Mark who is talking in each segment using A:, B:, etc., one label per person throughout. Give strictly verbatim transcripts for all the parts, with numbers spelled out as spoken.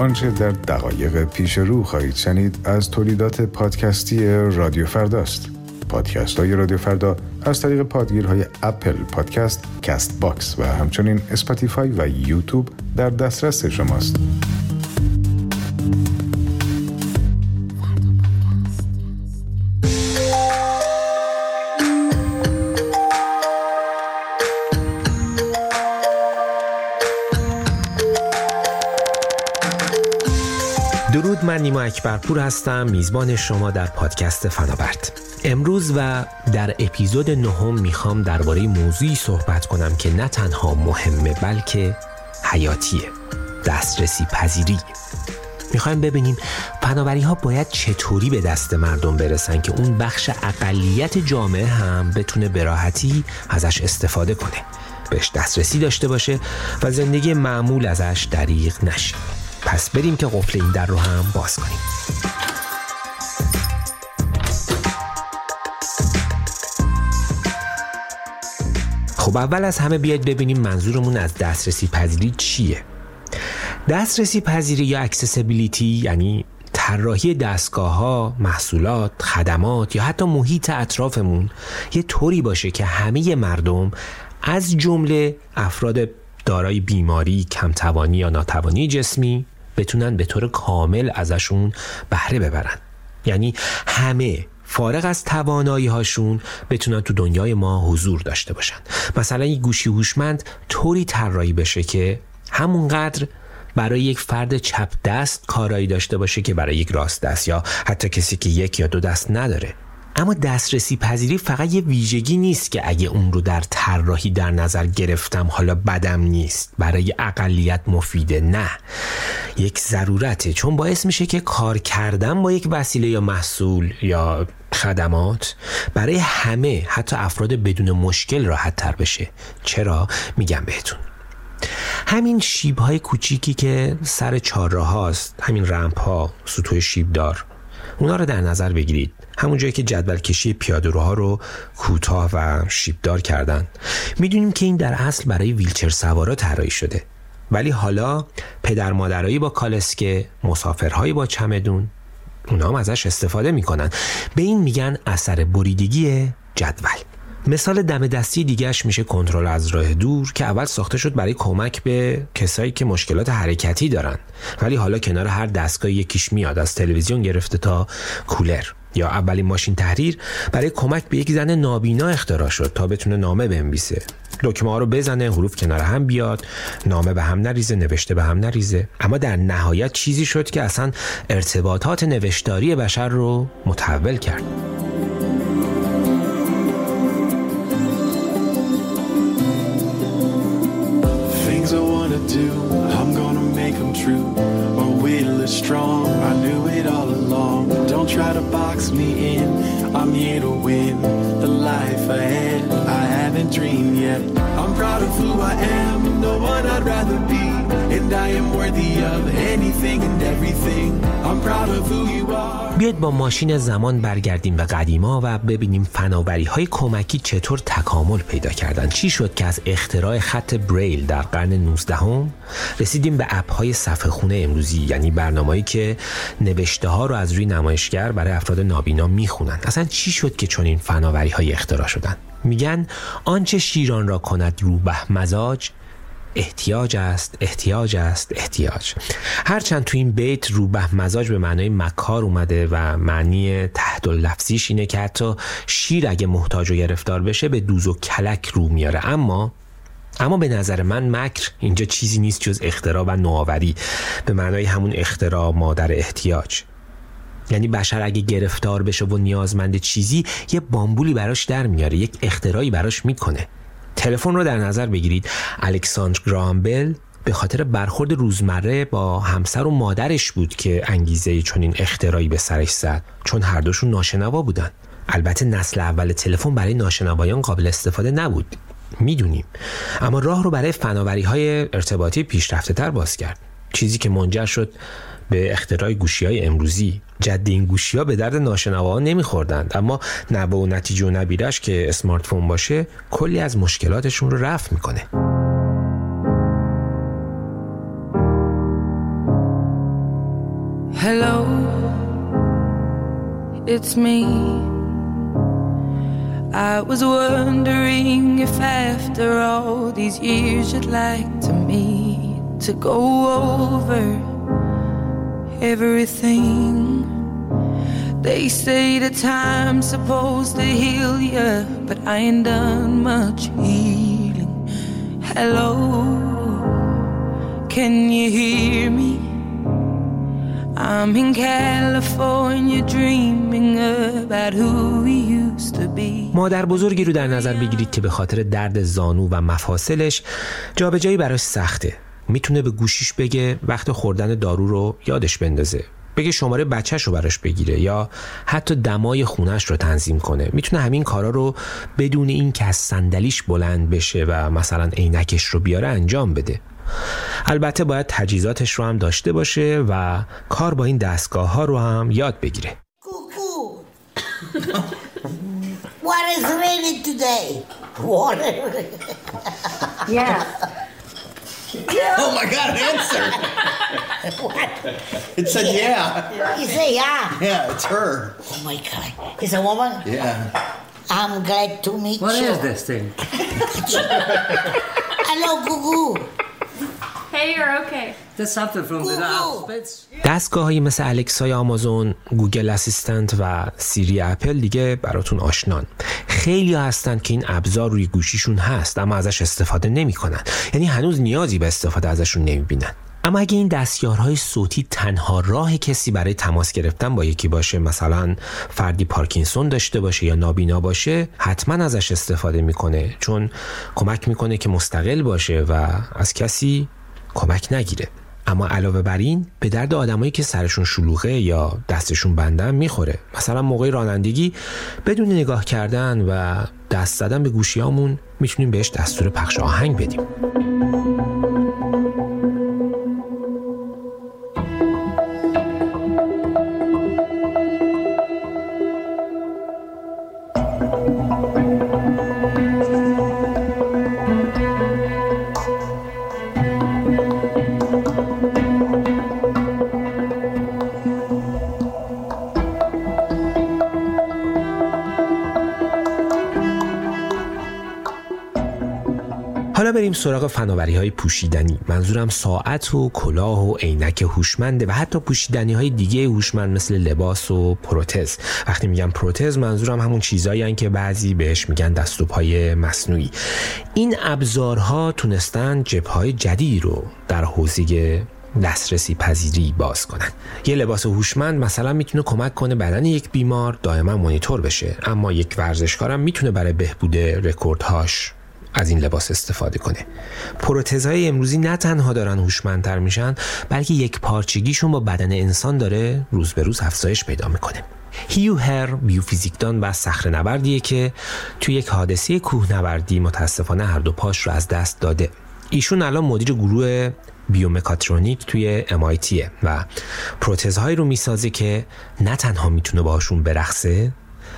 A: آنچه در دقایق پیش رو خواهید شنید از تولیدات پادکستی رادیو فرداست. پادکست های رادیو فردا از طریق پادگیرهای اپل پادکست، کست باکس و همچنین اسپاتیفای و یوتیوب در دسترس شماست.
B: درود، من نیما اکبرپور هستم، میزبان شما در پادکست فناورد. امروز و در اپیزود نهم میخوام درباره موضوعی صحبت کنم که نه تنها مهمه بلکه حیاتیه: دسترسی پذیری. میخوایم ببینیم فناوری ها باید چطوری به دست مردم برسن که اون بخش اقلیت جامعه هم بتونه به راحتی ازش استفاده کنه، بهش دسترسی داشته باشه و زندگی معمول ازش دریغ نشه. پس بریم که قفل این در رو هم باز کنیم. خب اول از همه بیاید ببینیم منظورمون از دسترسی پذیری چیه. دسترسی پذیری یا اکسسیبیلیتی یعنی طراحی دستگاه‌ها، محصولات، خدمات یا حتی محیط اطرافمون یه طوری باشه که همه مردم از جمله افراد دارای بیماری، کمتوانی یا ناتوانی جسمی بتونن به طور کامل ازشون بهره ببرن. یعنی همه فارغ از توانایی هاشون بتونن تو دنیای ما حضور داشته باشن. مثلا یک گوشی هوشمند طوری طراحی بشه که همونقدر برای یک فرد چپ دست کارایی داشته باشه که برای یک راست دست یا حتی کسی که یک یا دو دست نداره. اما دسترسی پذیری فقط یه ویژگی نیست که اگه اون رو در طراحی در نظر گرفتم حالا بدم نیست، برای اقلیت مفیده. نه، یک ضرورته، چون باعث میشه که کار کردن با یک وسیله یا محصول یا خدمات برای همه، حتی افراد بدون مشکل، راحت تر بشه. چرا؟ میگم بهتون. همین شیب‌های کوچیکی که سر چهارراه هاست، همین رمپ‌ها، سطوح شیبدار، اونا رو در نظر بگیرید. همون جایی که جدول کشی پیاده‌روها رو کوتاه و شیبدار کردن. میدونیم که این در اصل برای ویلچر سوارا طراحی شده، ولی حالا پدر مادرایی با کالسکه، مسافرهایی با چمدون، اونا هم ازش استفاده میکنن. به این میگن اثر بریدگی جدول. مثال دم دستی دیگهش میشه کنترل از راه دور که اول ساخته شد برای کمک به کسایی که مشکلات حرکتی دارن، ولی حالا کنار هر دستگاه یکیش میاد، از تلویزیون گرفته تا کولر. یا اولین ماشین تحریر برای کمک به یک زن نابینا اختراع شد تا بتونه نامه بنویسه، دکمه ها رو بزنه، حروف کنار هم بیاد، نامه به هم نریزه، نوشته به هم نریزه. اما در نهایت چیزی شد که اصلا ارتباطات نوشتاری بشر رو متحول کرد.
C: Things I wanna do, I'm gonna make them true. My will is strong, I knew it all along. Don't try to box me in, I'm here to win the life ahead. I haven't dreamed yet. I'm proud of who I am, no one I'd rather be. And I am worthy of anything and everything. I'm proud of who you are.
B: بیاید با ماشین زمان برگردیم به قدیما و ببینیم فناوری‌های کمکی چطور تکامل پیدا کردن. چی شد که از اختراع خط بریل در قرن نوزدهم رسیدیم به اپ‌های صفحه خونه امروزی، یعنی برنامه‌ای که نوشته‌ها رو از روی نمایشگر برای افراد نابینا میخونن. اصلا چی شد که چون این فناوری‌های اختراع شدن؟ میگن آنچه شیران را کند روبه مزاج، احتیاج است، احتیاج است، احتیاج. هرچند تو این بیت روبه مزاج به معنای مکار اومده و معنی تحت لفظیش اینه که حتی شیر اگه محتاج و گرفتار بشه به دوز و کلک رو میاره. اما اما به نظر من مکر اینجا چیزی نیست جز اختراع و نوآوری، به معنای همون اختراع مادر احتیاج. یعنی بشر اگه گرفتار بشه و نیازمند چیزی، یه بامبولی براش در میاره، یک اختراعی براش میکنه. تلفن رو در نظر بگیرید. الکساندر گراهام بل به خاطر برخورد روزمره با همسر و مادرش بود که انگیزه چنین اختراعی به سرش زد، چون هر دوشون ناشنوا بودن. البته نسل اول تلفن برای ناشنوایان قابل استفاده نبود، میدونیم، اما راه رو برای فناوری‌های ارتباطی پیشرفته تر باز کرد، چیزی که منجر شد به اختراع گوشی‌های امروزی. جد این گوشی‌ها به درد ناشنواها نمی‌خوردند، اما نبع و نتیجه و نبیرش که اسمارت فون باشه کلی از مشکلاتشون رو رفع می‌کنه.
D: it's me. I was wondering if after all these years you'd like to meet to go over everything. They say the time's supposed to heal ya, but I ain't done much healing. Hello, can you hear me? I'm in California dreaming about who we used to be.
B: مادر بزرگی رو در نظر بگیرید که به خاطر درد زانو و مفاصلش جابجایی براش سخته. میتونه به گوشیش بگه وقت خوردن دارو رو یادش بندازه، بگه شماره بچهش رو براش بگیره یا حتی دمای خونش رو تنظیم کنه. میتونه همین کارا رو بدون این که از صندلیش بلند بشه و مثلا عینکش رو بیاره انجام بده. البته باید تجهیزاتش رو هم داشته باشه و کار با این دستگاه ها رو هم یاد بگیره.
E: Cuckoo. What is raining today? Water.
F: Yeah.
E: Yeah.
G: Oh my God, it answered.
E: What?
G: It said yeah.
E: You say yeah.
G: Yeah, it's her.
E: Oh my God. It's a woman?
G: Yeah.
E: I'm glad to meet
F: What
E: you.
F: is this thing?
E: Hello, Cuckoo.
H: Hey, you're okay.
F: That's something from the Alphabets.
B: دستگاه‌هایی مثل الکسای آمازون، گوگل اسیستنت و سیری اپل دیگه براتون آشنان. خیلی ها هستن که این ابزار روی گوشیشون هست اما ازش استفاده نمی‌کنن. یعنی هنوز نیازی به استفاده ازشون نمی‌بینن. اما اگه این دستیارهای صوتی تنها راه کسی برای تماس گرفتن با یکی باشه، مثلا فردی پارکینسون داشته باشه یا نابینا باشه، حتما ازش استفاده میکنه، چون کمک میکنه که مستقل باشه و از کسی کمک نگیره. اما علاوه بر این به درد آدمایی که سرشون شلوغه یا دستشون بنده هم میخوره. مثلا موقع رانندگی بدون نگاه کردن و دست زدن به گوشیامون میتونیم بهش دستور پخش آهنگ بدیم. حالا بریم سراغ فناوری‌های پوشیدنی. منظورم ساعت و کلاه و عینک هوشمنده و حتی پوشیدنی‌های دیگه هوشمند مثل لباس و پروتز. وقتی میگم پروتز منظورم همون چیزایی هستن که بعضی بهش میگن دست و پای مصنوعی. این ابزارها تونستن جبهه‌های جدیدی رو در حوزه دسترسی پذیری باز کنن. یه لباس هوشمند مثلا میتونه کمک کنه بدن یک بیمار دائما مانیتور بشه، اما یک ورزشکارم میتونه برای بهبود رکوردهاش از این لباس استفاده کنه. پروتزهای امروزی نه تنها دارن هوشمندتر میشن، بلکه یک پارچگیشون با بدن انسان داره روز به روز افزایش پیدا میکنه. هیو هر بیوفیزیکدان و صخره‌نوردیه که توی یک حادثه کوهنوردی متاسفانه هر دو پاش رو از دست داده. ایشون الان مدیر گروه بیومکاترونیک توی ام آی تیه و پروتزهایی رو میسازه که نه تنها میتونه باهاشون برقصه،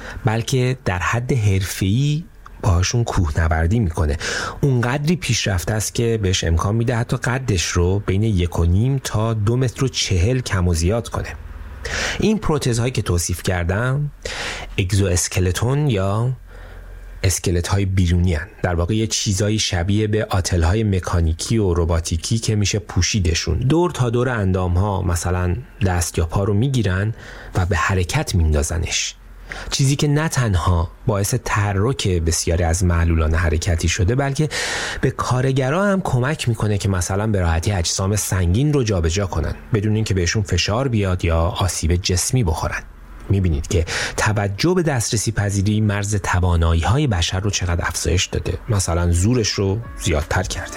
B: بلکه در حد حرفه‌ای باهاشون کوهنوردی میکنه. اون قدری پیشرفته است که بهش امکان میده حتی قدش رو بین یک و نیم تا دو متر و چهل کم و زیاد کنه. این پروتزهایی که توصیف کردم اگزو اسکلتون یا اسکلت های بیرونی هن. در واقع یه چیزایی شبیه به آتل های مکانیکی و روباتیکی که میشه پوشیدشون. دور تا دور اندام ها مثلا دست یا پا رو میگیرن و به حرکت میندازنش. چیزی که نه تنها باعث تحرک بسیاری از معلولان حرکتی شده، بلکه به کارگرها هم کمک میکنه که مثلا به راحتی اجسام سنگین رو جابجا کنن بدون اینکه بهشون فشار بیاد یا آسیب جسمی بخورن. میبینید که توجه به دسترسی پذیری مرز توانایی های بشر رو چقدر افزایش داده، مثلا زورش رو زیادتر کرده.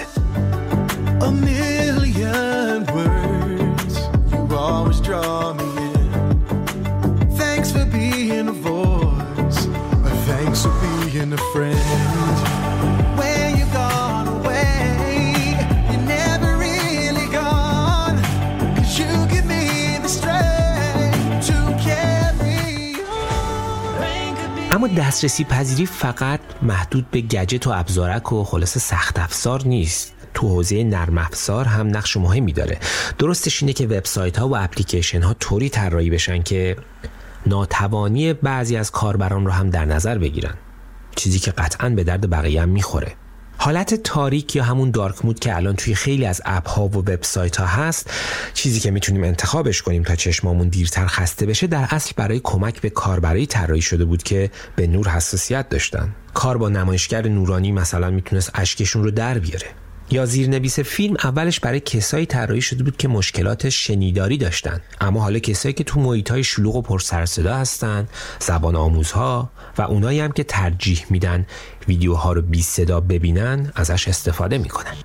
C: A million words, you always draw me in. Thanks for being a voice, or thanks for being a friend. When you've gone away, you're never really gone, 'cause you give me the strength to carry on.
B: اما دسترسی پذیری فقط محدود به گجت و ابزارک و خلاص سخت افزار نیست. تو حوزه نرم افزار هم نقش مهمی داره. درستش اینه که وبسایت ها و اپلیکیشن ها طوری طراحی بشن که ناتوانی بعضی از کاربران رو هم در نظر بگیرن، چیزی که قطعاً به درد بقیه هم میخوره. حالت تاریک یا همون دارک مود که الان توی خیلی از اپ ها و وبسایت ها هست، چیزی که میتونیم انتخابش کنیم تا چشمامون دیرتر خسته بشه، در اصل برای کمک به کاربرای طراحی شده بود که به نور حساسیت داشتن. کار با نمایشگر نورانی مثلا میتونست اشکشون رو در بیاره. یا زیرنویس فیلم اولش برای کسایی طراحی شده بود که مشکلات شنیداری داشتن، اما حالا کسایی که تو محیط‌های شلوغ و پر سر صدا هستن، زبان آموزها و اونایی هم که ترجیح میدن ویدیوها رو بی صدا ببینن ازش استفاده میکنن.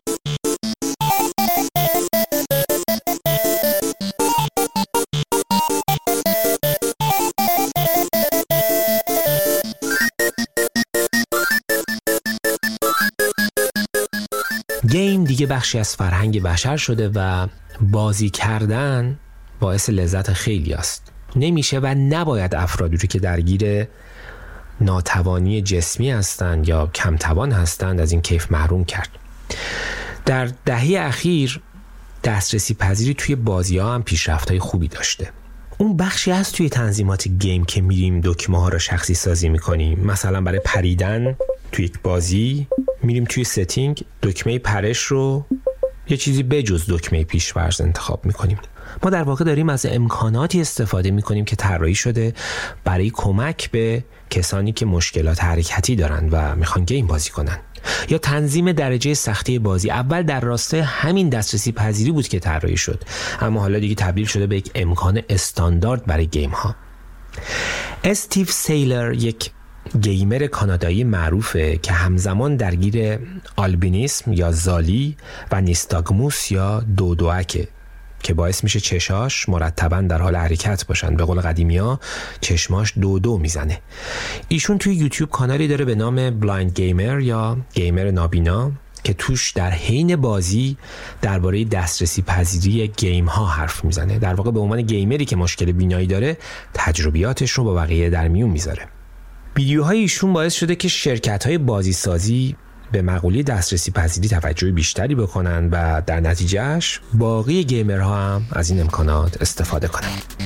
B: گیم دیگه بخشی از فرهنگ بشر شده و بازی کردن باعث لذت خیلی است. نمیشه و نباید افرادی رو که درگیر ناتوانی جسمی هستند یا کم توان هستند از این کیف محروم کرد. در دهه اخیر دسترسی پذیری توی بازی ها هم پیشرفت‌های خوبی داشته. اون بخشی هست توی تنظیمات گیم که میریم دکمه ها رو شخصی سازی میکنیم. مثلا برای پریدن توی یک بازی میریم توی ستینگ دکمه پرش رو یه چیزی بجز دکمه پیش‌فرض انتخاب میکنیم. ما در واقع داریم از امکاناتی استفاده میکنیم که طراحی شده برای کمک به کسانی که مشکلات حرکتی دارن و میخوان گیم بازی کنن. یا تنظیم درجه سختی بازی اول در راستای همین دسترسی پذیری بود که طراحی شد، اما حالا دیگه تبدیل شده به یک امکان استاندارد برای گیم ها. استیو سیلر یک گیمر کانادایی معروفه که همزمان درگیر آلبینیسم یا زالی و نیستاگموس یا دودوکه که باعث میشه چشاش مرتباً در حال حرکت باشن. به قول قدیمی‌ها چشماش دو دو میزنه. ایشون توی یوتیوب کانالی داره به نام بلایند گیمر یا گیمر نابینا که توش در حین بازی درباره دسترسی پذیری گیم ها حرف میزنه. در واقع به عنوان گیمری که مشکل بینایی داره تجربیاتش رو با بقیه در میون میذاره. ویدیوهای ایشون باعث شده که شرکت‌های بازی سازی به مقوله دسترسی پذیری توجه بیشتری بکنن و در نتیجهش باقی گیمرها هم از این امکانات استفاده کنن.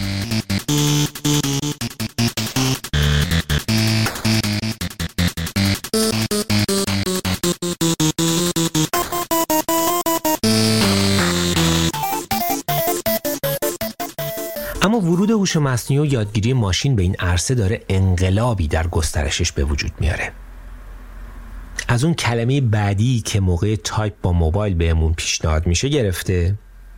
B: اما ورود هوش مصنوعی و یادگیری ماشین به این عرصه داره انقلابی در گسترشش به وجود میاره. از اون کلمه بعدی که موقع تایپ با موبایل بهمون پیشنهاد میشه گرفته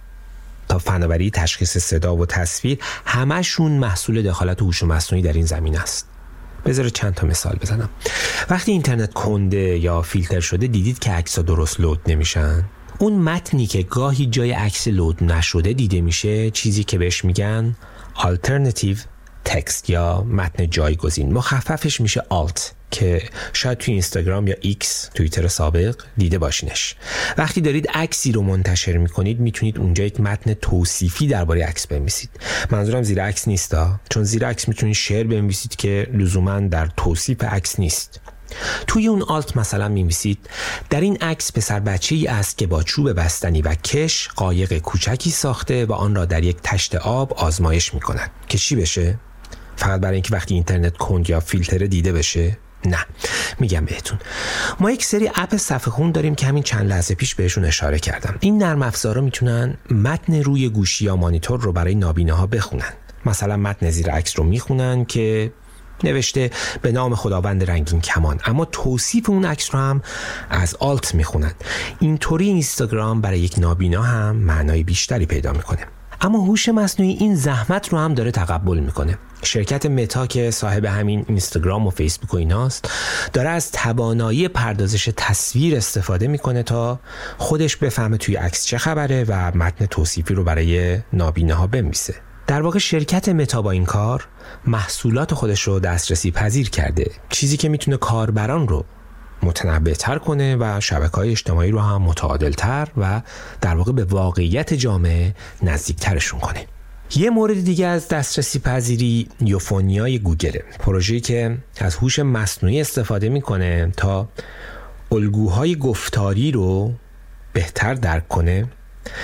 B: تا فناوری تشخیص صدا و تصویر، همشون محصول دخالت هوش مصنوعی در این زمینه است. بذار چند تا مثال بزنم. وقتی اینترنت کنده یا فیلتر شده دیدید که عکس‌ها درست لود نمیشن. اون متنی که گاهی جای عکس لود نشده دیده میشه چیزی که بهش میگن alternative text یا متن جایگزین، مخففش میشه آلت که شاید توی اینستاگرام یا ایکس توییتر سابق دیده باشینش. وقتی دارید عکسی رو منتشر میکنید میتونید اونجا یک متن توصیفی درباره عکس بنویسید. منظورم زیر عکس نیستا، چون زیر عکس میتونید شعر بنویسید که لزوما در توصیف عکس نیست. توی اون آلت مثلا می‌نویسید در این عکس پسر بچه‌ای است که با چوب بستنی و کش قایق کوچکی ساخته و آن را در یک تشت آب آزمایش می‌کند. که چی بشه؟ فقط برای اینکه وقتی اینترنت کند یا فیلتر دیده بشه؟ نه، میگم بهتون ما یک سری اپ صفحه خون داریم که همین چند لحظه پیش بهشون اشاره کردم. این نرم افزارا میتونن متن روی گوشی یا مانیتور رو برای نابیناها بخونن. مثلا متن زیر عکس رو میخونن که نوشته به نام خداوند رنگین کمان، اما توصیف اون عکس رو هم از آلت میخونن. اینطوری اینستاگرام برای یک نابینا هم معنای بیشتری پیدا میکنه. اما هوش مصنوعی این زحمت رو هم داره تقبل میکنه. شرکت متا که صاحب همین اینستاگرام و فیسبوک و ایناست داره از توانایی پردازش تصویر استفاده میکنه تا خودش بفهمه توی عکس چه خبره و متن توصیفی رو برای نابیناها بنویسه. در واقع شرکت متا با این کار محصولات خودش رو دسترسی پذیر کرده، چیزی که میتونه کاربران رو متنوع‌تر کنه و شبکه‌های اجتماعی رو هم متعادل‌تر و در واقع به واقعیت جامعه نزدیک‌ترشون کنه. یه مورد دیگه از دسترسی پذیری یوفونیای گوگله، پروژه‌ای که از هوش مصنوعی استفاده میکنه تا الگوهای گفتاری رو بهتر درک کنه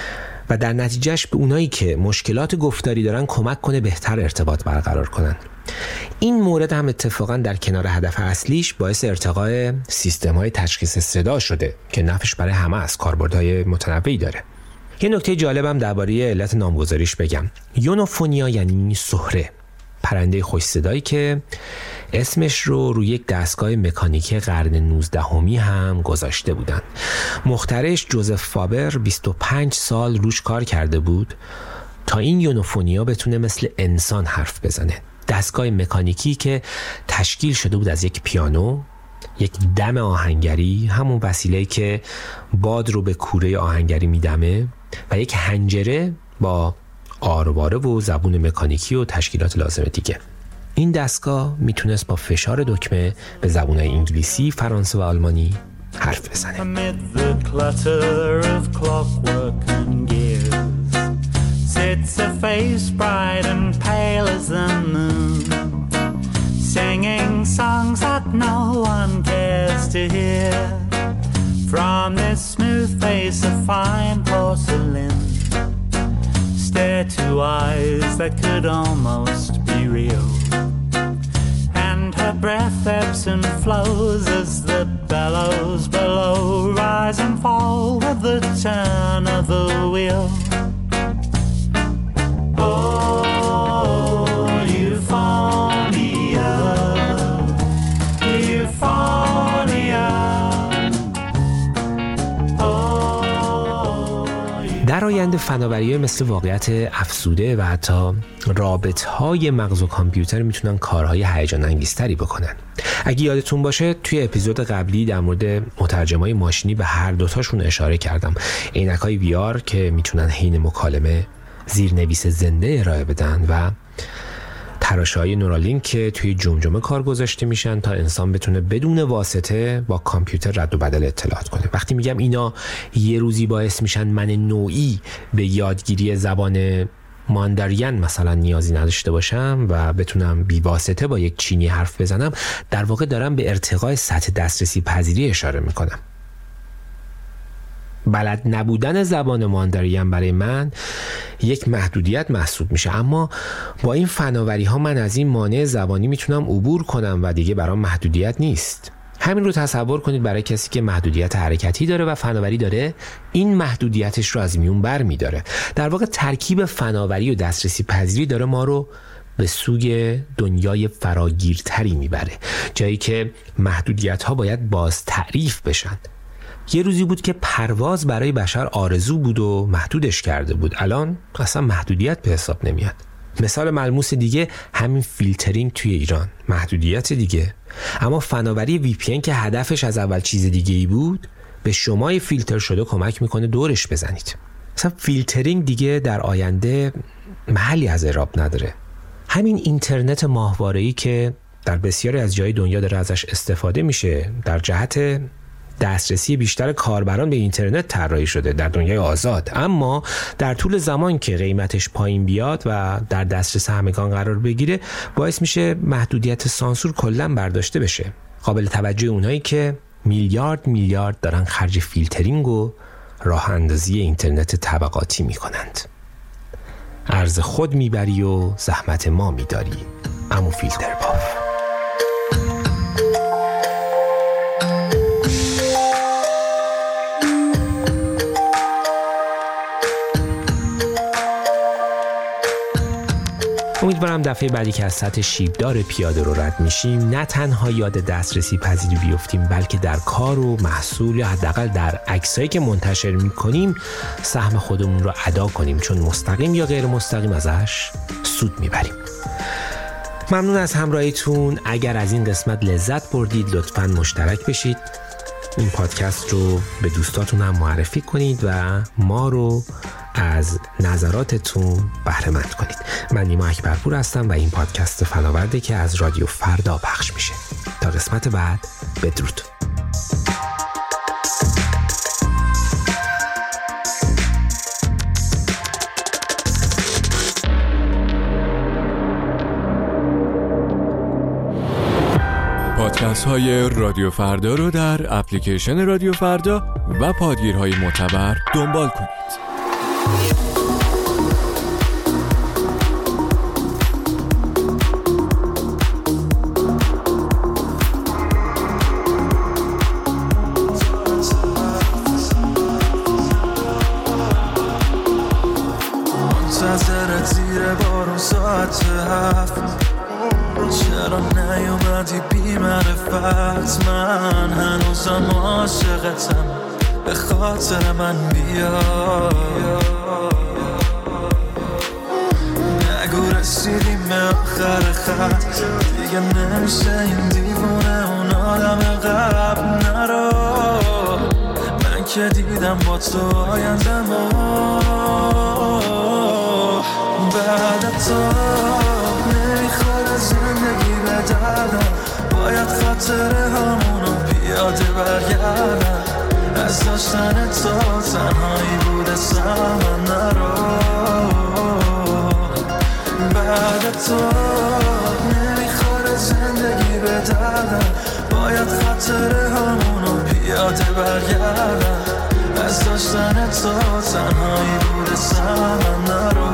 B: و در نتیجهش به اونایی که مشکلات گفتاری دارن کمک کنه بهتر ارتباط برقرار کنن. این مورد هم اتفاقا در کنار هدف اصلیش باعث ارتقای سیستم‌های تشخیص صدا شده که نفعش برای همه از کاربردهای متنوعی داره. یه نکته جالبم درباره علت نامگذاریش بگم. یونوفونیا یعنی سحره، پرنده خوش صدایی که اسمش رو روی یک دستگاه مکانیکی قرن نوزدهمی هم گذاشته بودن. مخترعش جوزف فابر بیست و پنج سال روش کار کرده بود تا این یونوفونیا بتونه مثل انسان حرف بزنه. دستگاه مکانیکی که تشکیل شده بود از یک پیانو، یک دم آهنگری، همون وسیله‌ای که باد رو به کوره آهنگری میدمه، و یک حنجره با آرواره و زبون مکانیکی و تشکیلات لازم دیگه. این دستگاه میتونست با فشار دکمه به زبونهای انگلیسی، فرانسه و آلمانی حرف بزنه.
I: Sits a face bright and pale as the moon, singing songs that no one cares to hear. From this smooth face of fine porcelain, stare two eyes that could almost be real. And her breath ebbs and flows as the bellows below rise and fall with the turn of the wheel.
B: در آینده فناوری‌های مثل واقعیت افزوده و حتی رابطهای مغز و کامپیوتر میتونن کارهای هیجان انگیزتری بکنن. اگه یادتون باشه توی اپیزود قبلی در مورد مترجمای ماشینی به هر دوتاشون اشاره کردم. عینک‌های وی آر که میتونن حین مکالمه زیرنویس زنده ارائه بدن و تراشه‌های نورالینک که توی جمجمه کار گذاشته میشن تا انسان بتونه بدون واسطه با کامپیوتر رد و بدل اطلاعات کنه. وقتی میگم اینا یه روزی باعث میشن من نوعی به یادگیری زبان ماندارین مثلا نیازی نداشته باشم و بتونم بی واسطه با یک چینی حرف بزنم، در واقع دارم به ارتقای سطح دسترسی پذیری اشاره میکنم. بلد نبودن زبان ماندارین برای من یک محدودیت محسوب میشه، اما با این فناوری ها من از این مانع زبانی میتونم عبور کنم و دیگه برام محدودیت نیست. همین رو تصور کنید برای کسی که محدودیت حرکتی داره و فناوری داره این محدودیتش رو از میون بر میداره. در واقع ترکیب فناوری و دسترسی پذیری داره ما رو به سوی دنیای فراگیرتری میبره، جایی که محدودیت ها باید باز تعریف بشن. یه روزی بود که پرواز برای بشر آرزو بود و محدودش کرده بود، الان اصلا محدودیت به حساب نمیاد. مثال ملموس دیگه همین فیلترینگ توی ایران، محدودیت دیگه. اما فناوری وی پی ان که هدفش از اول چیز دیگه ای بود، به شما فیلتر شده کمک میکنه دورش بزنید. مثلا فیلترینگ دیگه در آینده محلی از اعراب نداره. همین اینترنت ماهواره‌ای که در بسیاری از جای دنیا داره ازش استفاده میشه، در جهت دسترسی بیشتر کاربران به اینترنت طراحی شده در دنیای آزاد، اما در طول زمان که قیمتش پایین بیاد و در دسترس همگان قرار بگیره باعث میشه محدودیت سانسور کلاً برداشته بشه. قابل توجه اونایی که میلیارد میلیارد دارن خرج فیلترینگ و راه اندازی اینترنت طبقاتی میکنند. ارز خود میبری و زحمت ما میداری، اما فیلتر باف. امیدوارم دفعه بعدی که از سطح شیبدار پیاده رو رد میشیم نه تنها یاد دسترسی پذیری بیفتیم، بلکه در کار و محصول یا حداقل در عکسایی که منتشر میکنیم سهم خودمون رو ادا کنیم، چون مستقیم یا غیر مستقیم ازش سود میبریم. ممنون از همراهیتون. اگر از این قسمت لذت بردید لطفاً مشترک بشید، این پادکست رو به دوستاتون هم معرفی کنید و ما رو از نظراتتون بهره مند کنید. من نیما اکبرپور هستم و این پادکست فناورده که از رادیو فردا پخش میشه. تا قسمت بعد، بدرود.
J: پادکست های رادیو فردا رو در اپلیکیشن رادیو فردا و پادگیرهای معتبر دنبال کنید.
C: اومدی بی معرفت، من هنوزم عاشقتم، به خاطر من بیا. نگو رسیدیم به آخر خط، دیگه نمیشه این دیوونه اون آدم قبل نرو. من که دیدم با تو آیندم و بعد تو نمیخوره زندگی به دردم، باید خاطره همونو پیاده برگردم. از داشتن تو تنهایی بوده سمن نرو. بعد تو نمیخوره زندگی به دردم، باید خاطره همونو پیاده برگردم. از داشتن تو تنهایی بوده سمن نرو.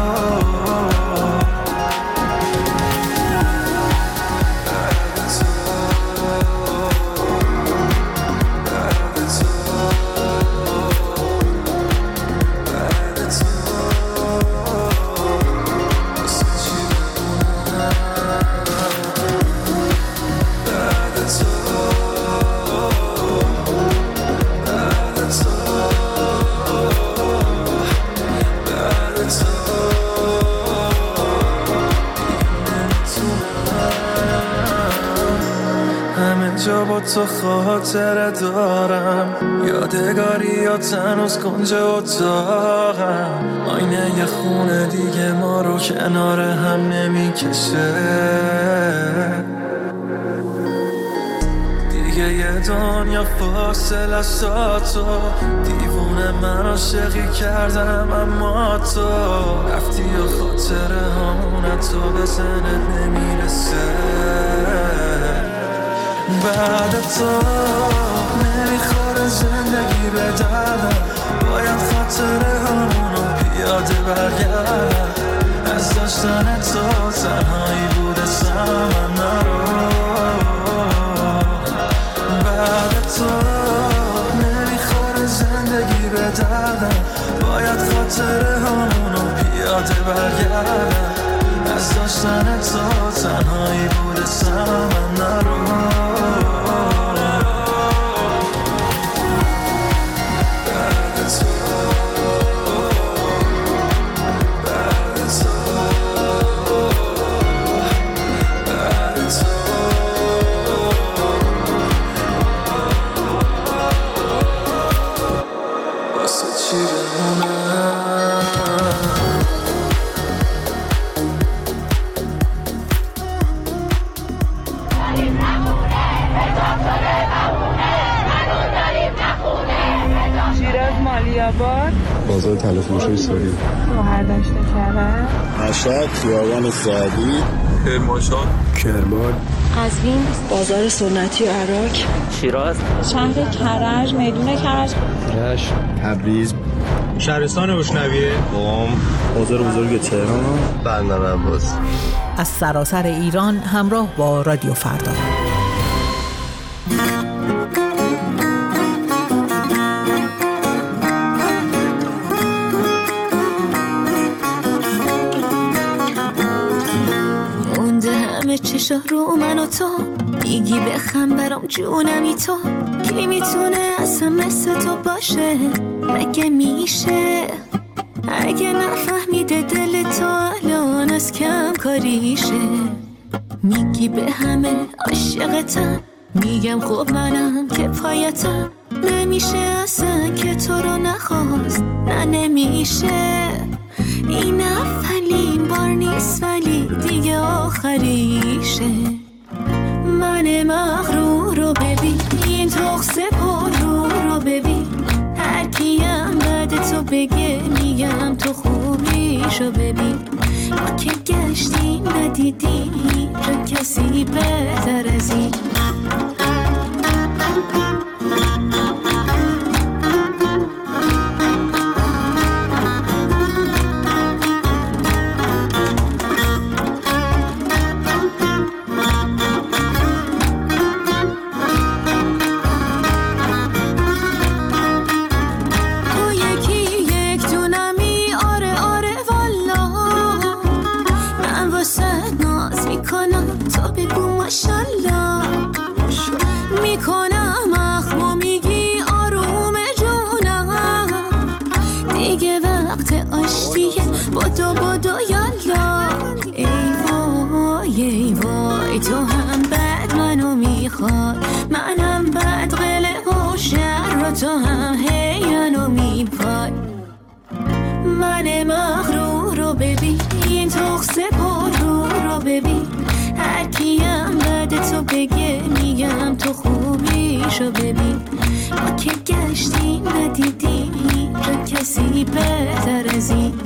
C: جا با تو خاطره دارم، یادگاریات هنوز کنج اتاقم. آینه یه خونه دیگه ما رو کنار هم نمیکشه، دیگه یه دنیا فاصله است تا تو. دیوونه من عاشقی کردم اما تو رفتی و خاطره همونه تو به ذهنت نمیرسه. بعد تو نمیخوره زندگی به دردم، باید خاطره همونو پیاده برگردم. از داشتن تو تنهایی بوده سمن نرو. بعد تو نمیخوره زندگی به دردم، باید خاطره همونو پیاده برگردم. از داشتن تو تنهایی بوده سمن نرو.
K: بازار تلفروشی ساری،
L: برداشت کرد،
K: مشهد، خیابان سعدی،
J: کرمانشاه،
K: کرمان،
L: قزوین، بازار سنتی عراق،
F: شیراز،
L: شهر کرج، میدون کرج،
K: رشت، تبریز،
M: شهرستان بشنویه،
K: قم، بازار بزرگ تهران، بندر عباس.
N: از سراسر ایران همراه با رادیو فردا.
O: چشا رو من و تو میگی بخم برام جونمی تو، کی میتونه اصلا مثل تو باشه؟ مگه میشه؟ اگه نفهمیده دل تو الان از کم کاریشه. میگی به همه عاشقتم، میگم خب منم که پایتم. نمیشه اصلا که تو رو نخواست، نه نمیشه. این اولین بار نیست ولی دیگه آخریشه. من مغرور رو ببین، این تخصه پر رو رو ببین. هر کیم بعد تو بگه میگم تو خوبیشو ببین. ما که گشتیم ندیدیم چه کسی بهتر از این. تو بگو ماشالله میکنم اخمو میگی آروم جونم دیگه وقت آشتیه بدو بدو یالا ای وای ای وای تو هم بد منو میخوای منم بد قله و شر و تو هم هی منو میپای من مغرور رو ببین این تخص پر رو رو ببین هر کیم بعد تو بگه میگم تو خوبیشو ببین ما که گشتیم ندیدیم هیچ کسی بهتر از این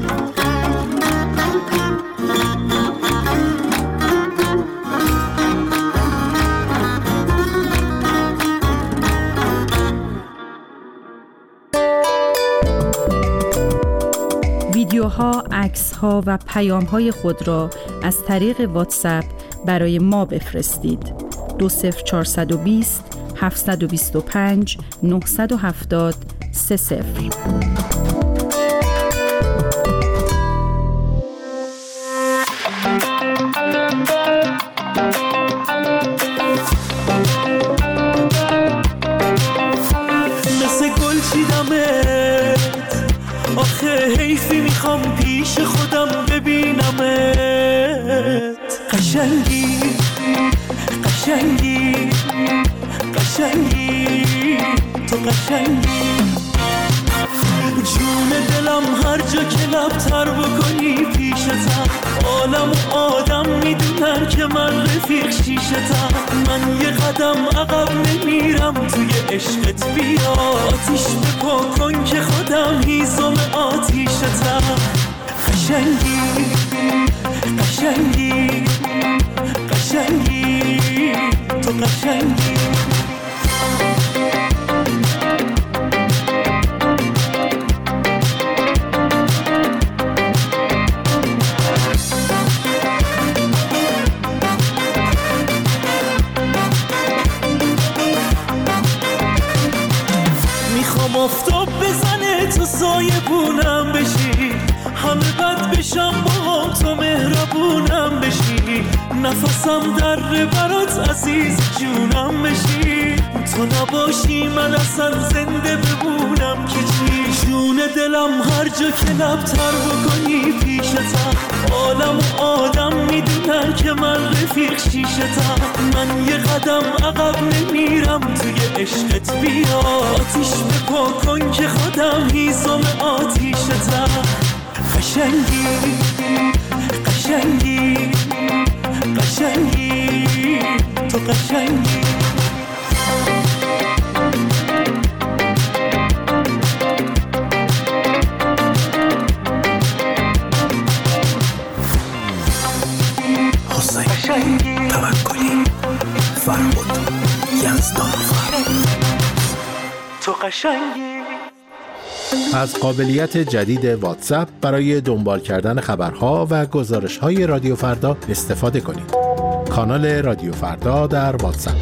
P: ویدیوها، عکس‌ها و پیام‌های خود را از طریق واتساپ برای ما بفرستید. دو صفر چهارصد و بیست هفتصد و بیست و پنج نهصد و هفتاد سه صفر.
Q: مثل گل چیدمت آخه حیفی میخوام پیش خودم ببینمت قشنگی قشنگی قشنگی تو قشنگی جون دلم هر جا که لب تر بکنی پیشتم عالم و آدم میدونن که من رفیق شیشتم من یه قدم عقب نمیرم توی عشقت بیا آتیش بپا کن که خودم هیزم آتیشتم قشنگی قشنگی قشنگی تو قشنگی آفتاب بزنه تو سایه بونم بشی همه بد بشم با تو مهربونم بشی نفسم در برات عزیز جونم بشی تو نباشی من اصلا زنده بمونم که چی جون دلم هر جا که لب تر بکنی پیشتم عالم و آدم میدونن که من رفیق شیشتم من یه قدم عقب نمیرم توی عشقت بیا آتیش بپا کن که خودم هیزم آتیشتم قشنگی قشنگی قشنگی تو قشنگی
R: حسین توکلی فرمود یزدانفر
Q: تو قشنگی.
S: از قابلیت جدید واتساپ برای دنبال کردن خبرها و گزارش‌های رادیو فردا استفاده کنید. کانال رادیو فردا در واتساپ.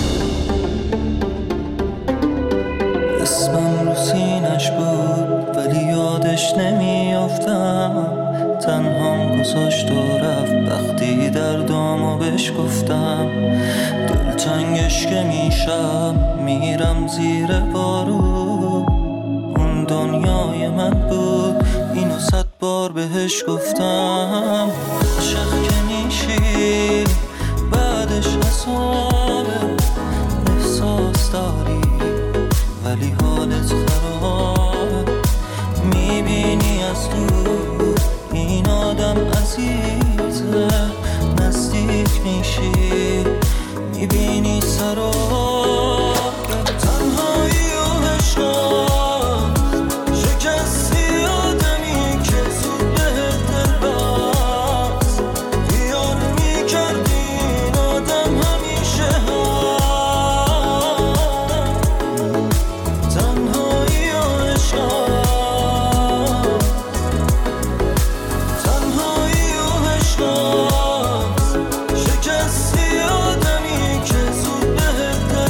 T: اسمم رو سینش بود ولی یادش نمیافتم تنهام گذاشت و رفت وقتی دردامو بهش گفتم دلتنگش که میشم میرم زیر بارو اون دنیای من بود اینو صد بار بهش گفتم عاشق که میشی بعدش حسابه احساس داری ولی حالت خراب میبینی از دور این آدم عزیزه نزدیک میشی میبینی سراب تنهایی و عشقات شکستی آدمی که زود بهت دل بست دیار میکردی این آدم همیشه تنهایی و عشقات تنهایی و عشقات شکستی آدمی که زود بهت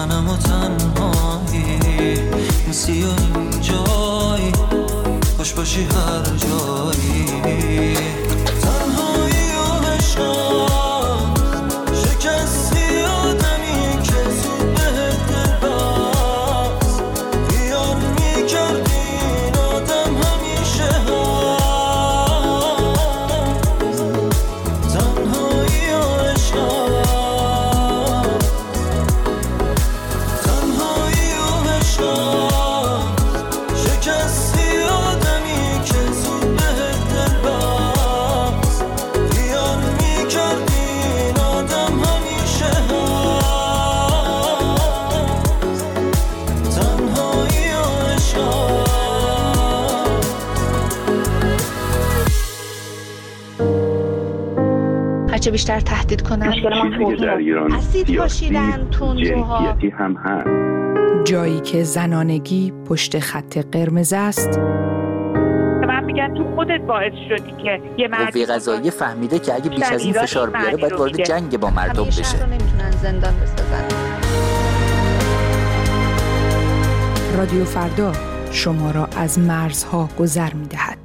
T: تنم و تنهایی نسی و اینجایی خوش باشی هر جایی تنهایی و عشقم شکستی آدمی که زود بهت دل بست خیال میکردی این آدم همیشه هست تنهایی و عشقم تنهایی و عشقم شکستی آدمی که زود بهت دل بست خیال میکردی این آدم همیشه هست تنهایی و عشقم
L: هرچه بیشتر تهدید کنن
U: چیزی که در ایران
L: اسید پاشیدن تندروها
U: جنسیتی هم هست.
N: جایی که زنانگی پشت خط قرمز است،
V: من میگن تو خودت باعث شدی که یه مرد
W: قوه قضاییه فهمیده که اگه بیش از این فشار بیاره باید وارد جنگ با مردم بشه.
L: رو نمیتونن زندان بسازن.
N: رادیو فردا شما را از مرزها گذر می‌دهد.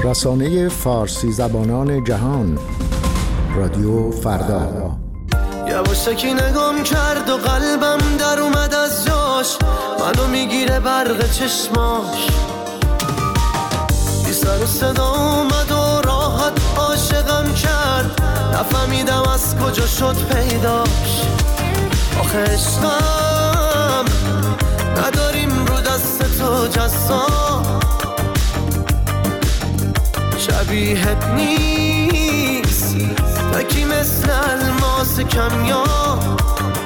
A: رسانه فارسی زبانان جهان، رادیو فردا.
T: یواشکی نگام کرد و قلبم در اومد از جاش، منو میگیره برق چشماش، بی سر و صدا اومد و راحت عاشقم کرد، نفهمیدم از کجا شد پیداش. آخه عشقم نداریم رو دست تو جزا، شبیهت نیست تکی مثل الماس کمیاب.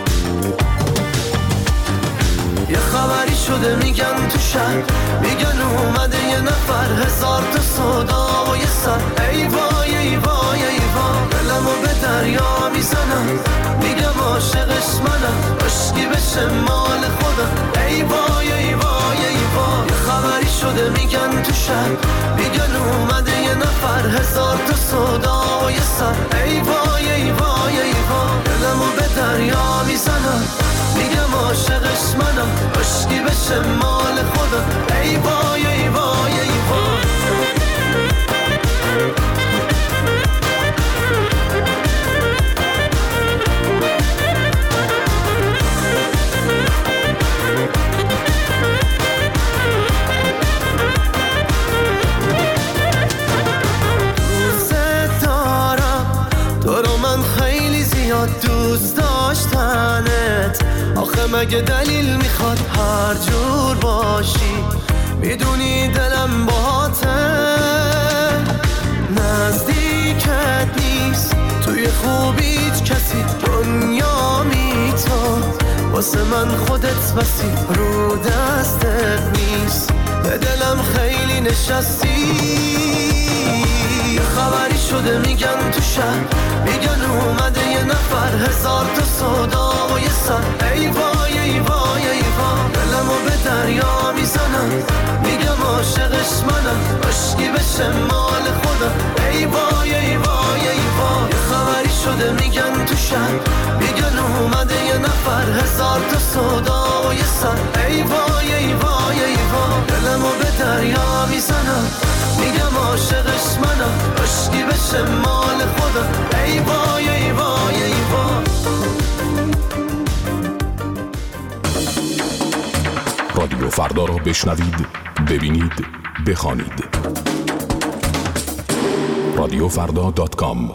T: یه خبری شده میگن تو شهر، میگن اومده یه نفر، هزار تا صدا و یه سر. ای وای ای وای ای وای، دلمو به دریا میزنم، میگم عاشقش منم، عشقی بشه مال خودم. ای وای ای وای ای وای، یه خبری شده میگن تو شهر، میگن اومده یه نفر، هزار تا صدا و یه سر. ای وای ای وای ای وای، دلمو به دریا میزنم، میگم عاشقش منم، عشقی بشه مال خودم. ای وای ای وای ای وای. دوست دارم تو رو، من خیلی زیاد دوست داشتنت، آخه مگه دلیل میخواد هر جور باشی، میدونی دلم باهاته، نزدیکت نیست توی خوبیت کسی، دنیا میتون واسه من خودت بسی، رو دستت نیست به دلم خیلی نشستی. یه خبری شده میگن تو شهر، میگن اومده یه نفر، هزار تا صدا و یه سر. ای وای ای وای ای وای، دلمو به دریا میزنم، میگم عاشقش منم، عشقی بشه مال خودم. ای وای ای وای ای وای، یه خبری شده میگن تو شهر، میگن اومده یه نفر، هزار تا صدا و یه سر. ای وای ای وای ای وای، دلمو به دریا میزنم، میگم عاشقش منم، عشقی بشه مال خودم. ای وای ای وای ای وای.
D: رادیو فردا رو بشنوید، ببینید، بخوانید. رادیو فردا دات کام.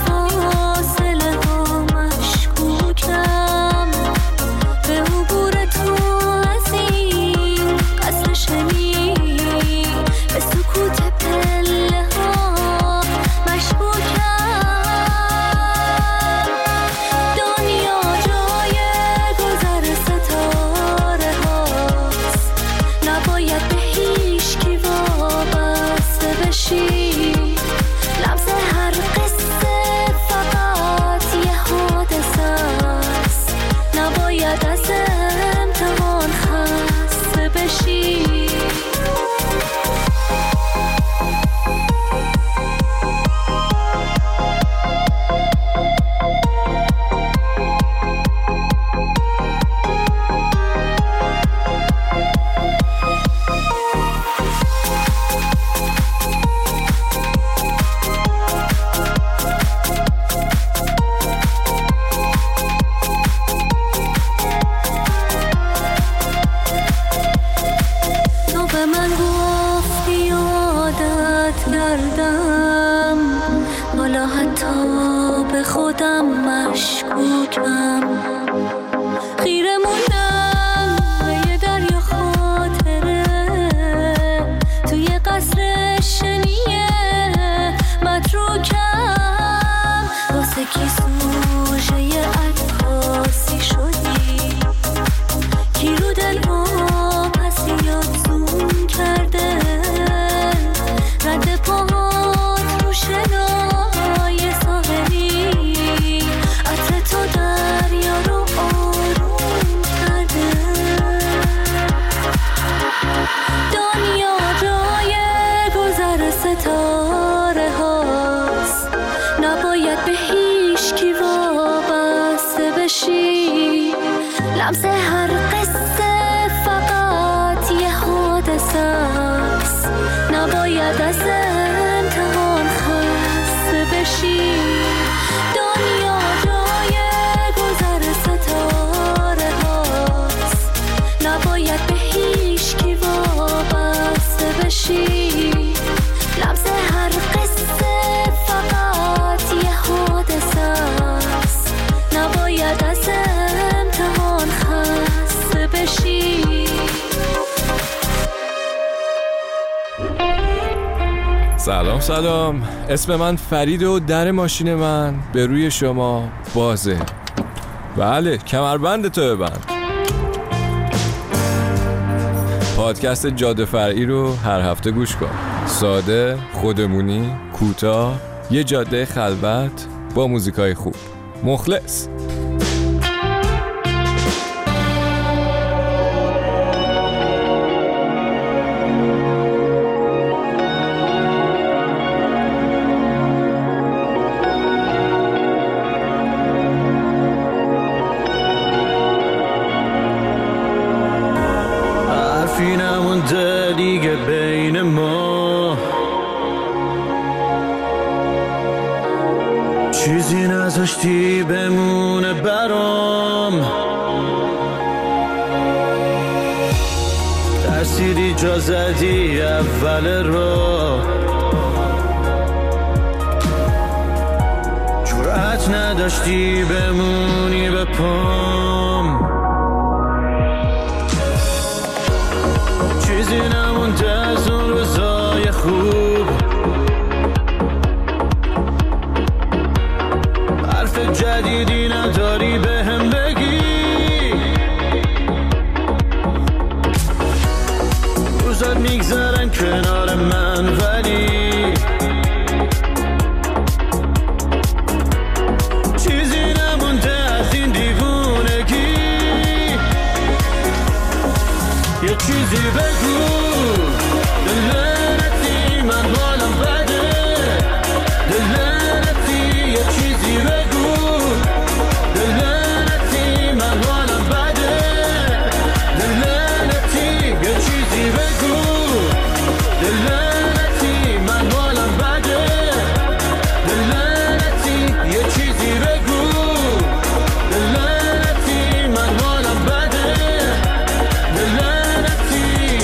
O: به عبور خودم مشکوکم، خیره موندم به یه دریا خاطره توی قصر شنیه متروکم، واسه کی سوژه یه عکاسی شدی، کی رو دل ما پسی یاد زوم کرده، رد پاهات رو شنای ساحلی، عطر تو دریا رو آروم کرده، دنیا جای گذر ستاره هاست، نباید به هیچ کی وابسته بشی، لمس هر قصه فقط یه حادثه است، نباید از امتحان خسته بشی، دنیا جای گذر ستاره هاست، نباید به هیچ کی وابسته بشی، لمس هر قصه فقط یه حادثه است، نباید از امتحان خسته بشی.
J: سلام سلام، اسم من فریده و در ماشین من به روی شما بازه. بله، کمربند تو ببند. پادکست جاده فرعی رو هر هفته گوش کن. ساده، خودمونی، کوتاه، یه جاده خلوت با موزیکای خوب. مخلص.
T: حرفی نمونده دیگه بین ما، چیزی نذاشتی بمونه برام، ترسیدی جا زدی اول راه، جرأت نداشتی بمونی به پام، چیزی نمونده از اون روزای خوب، حرف جدیدی نداری به هم بگی، روزات میگذرن کنار من ولی چیزی نمونده از این دیوونگی، یه چیزی بگو دلنتی من حالم بده، دلنتی یه چیزی بگو دلنتی من حالم بده، دلنتی یه چیزی بگو دلنتی من حالم بده، دلنتی یه چیزی بگو دلنتی من حالم بده، دلنتی.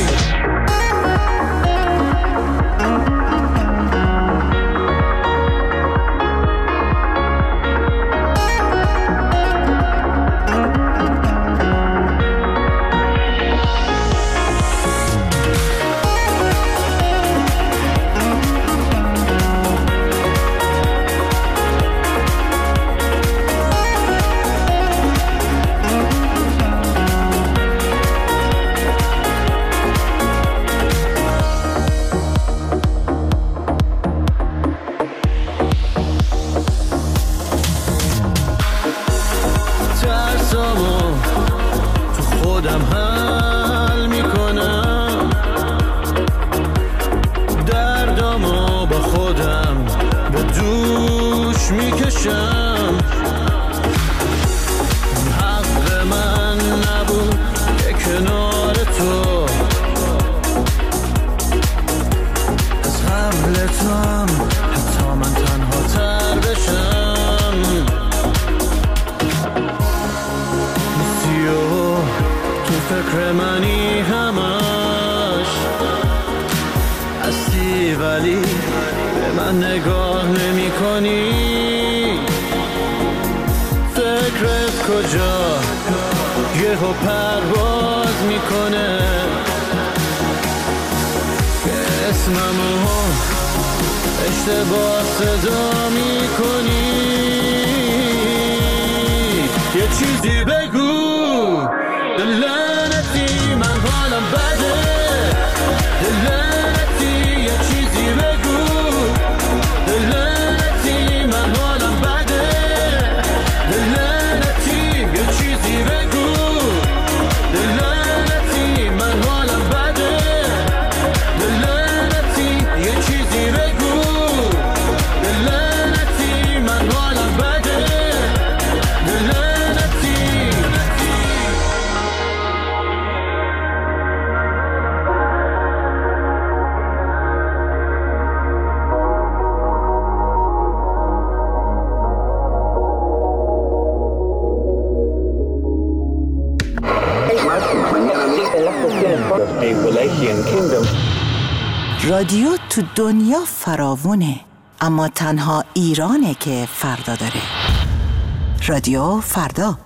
T: ترسامو تو خودم حل میکنم، دردامو با خودم به دوش میکشم، حق من نبود که کنار تو از قبل تو هم حتی من تنها تر بشم، تو فکر منی همش هستی ولی به من نگاه نمی کنی،
Q: کجا یهو پرواز میکنه، اسممو اشتباه صدا میکنی. یه چیزی بگو لعنتی من حالم بده، لعنتی یه چیزی بگو لعنتی من حالم بده، لعنتی یه چیزی بگو لعنتی من حالم بده، لعنتی یه چیزی بگو لعنتی من حالم بده، لعنتی.
E: رادیو تو دنیا فراوونه، اما تنها ایرانه که فردا داره. رادیو فردا.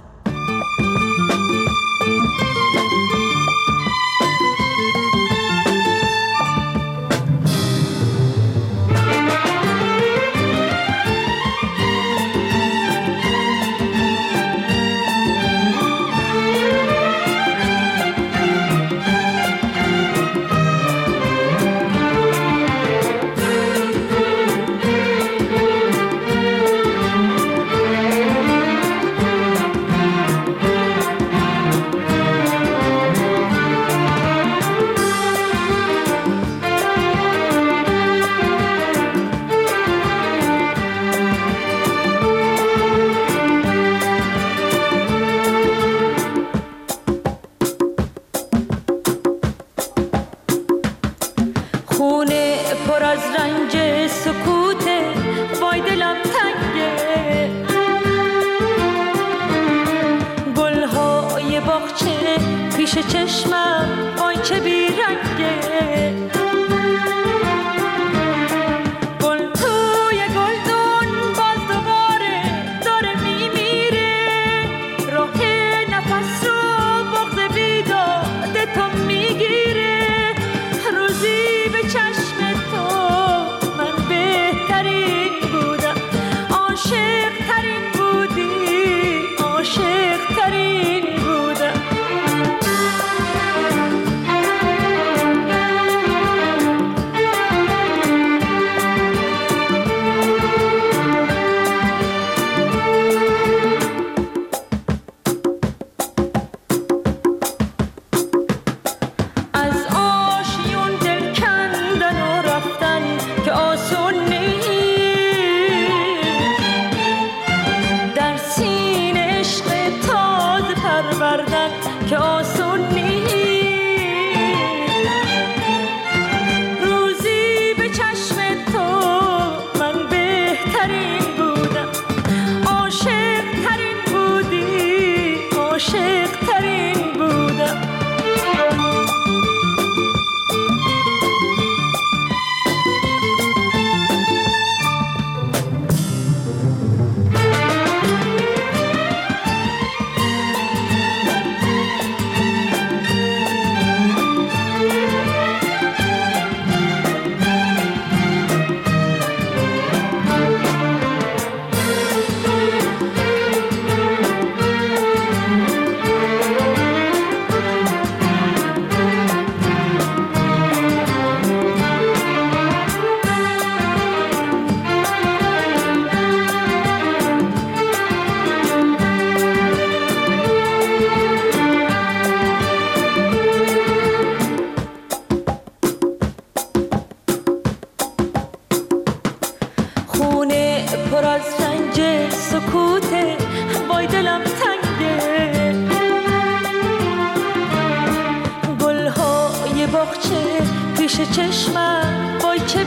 G: چشمم وای چه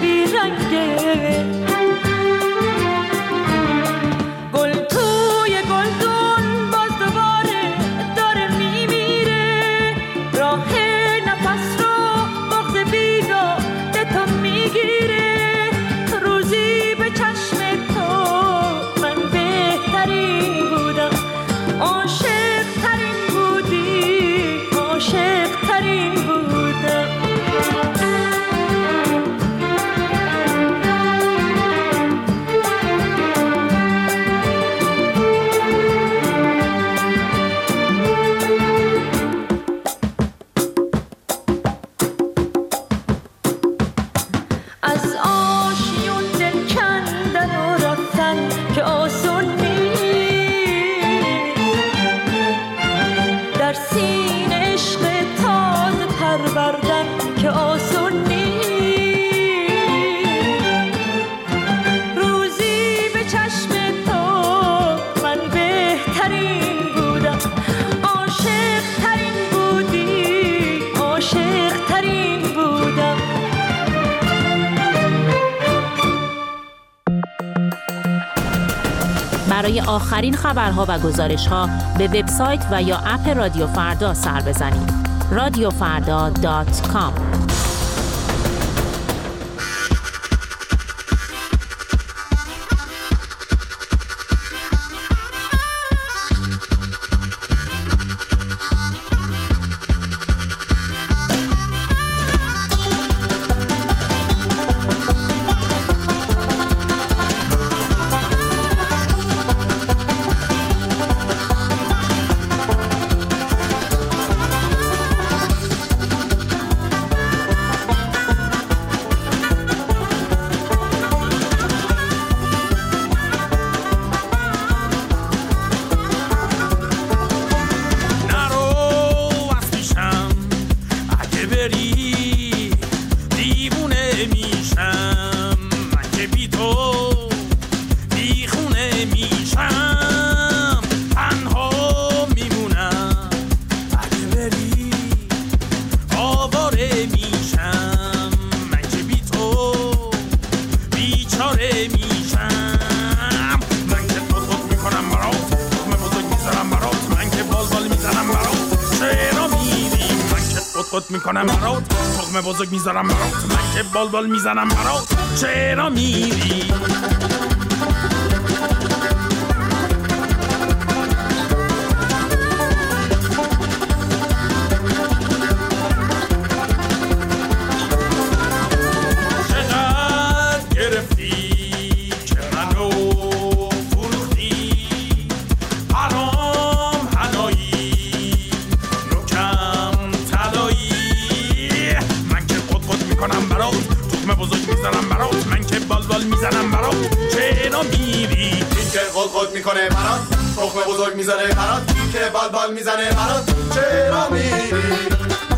G: بیرنگه، گل توی گلدون باز دوباره داره میمیره، راه نفس رو بغض بیداده تو میگیره، روزی به چشم تو من بهترین بودم.
B: آخرین خبرها و گزارش‌ها به وبسایت و یا اپ رادیو فردا سر بزنید. رادیو فردا دات کام.
H: میکنم برات تخم بزرگ میذارم برات من که بال بال میزنم برات چرا میری
I: خود میکنه برات تخم بزرگ میذاره برات که بال بال میزنه برات چرا میری